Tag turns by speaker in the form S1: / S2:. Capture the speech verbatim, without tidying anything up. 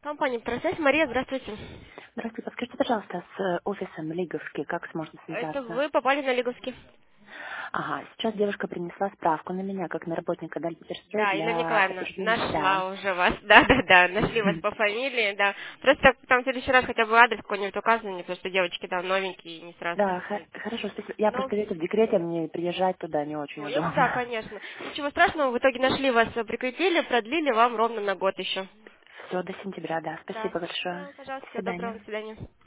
S1: Компания «Процесс». Мария, здравствуйте.
S2: Здравствуйте, подскажите, пожалуйста, с э, офисом Лиговский, как сможете
S1: Это
S2: связаться?
S1: вы попали на Лиговский?
S2: Ага, сейчас девушка принесла справку на меня, как на работника Дальбитерстрой
S1: Да, Елена
S2: для
S1: Николаевна,
S2: подтверждения. Да.
S1: нашла уже вас. Да, да, да, нашли вас по фамилии, да. Просто там в следующий раз хотя бы адрес какой-нибудь указан, потому что девочки там новенькие и не сразу
S2: Да, х-
S1: приходят.
S2: хорошо, спасибо. Я
S1: Ну,
S2: просто видите, в декрете, мне приезжать туда не очень
S1: все, я, да,
S2: удобно.
S1: конечно. Ничего страшного, в итоге нашли вас, э, прикрепили, продлили вам ровно на год еще.
S2: Все, до сентября, да.
S1: Да,
S2: Спасибо большое.
S1: да, пожалуйста,
S2: До
S1: всего доброго,
S2: свидания.
S1: до свидания.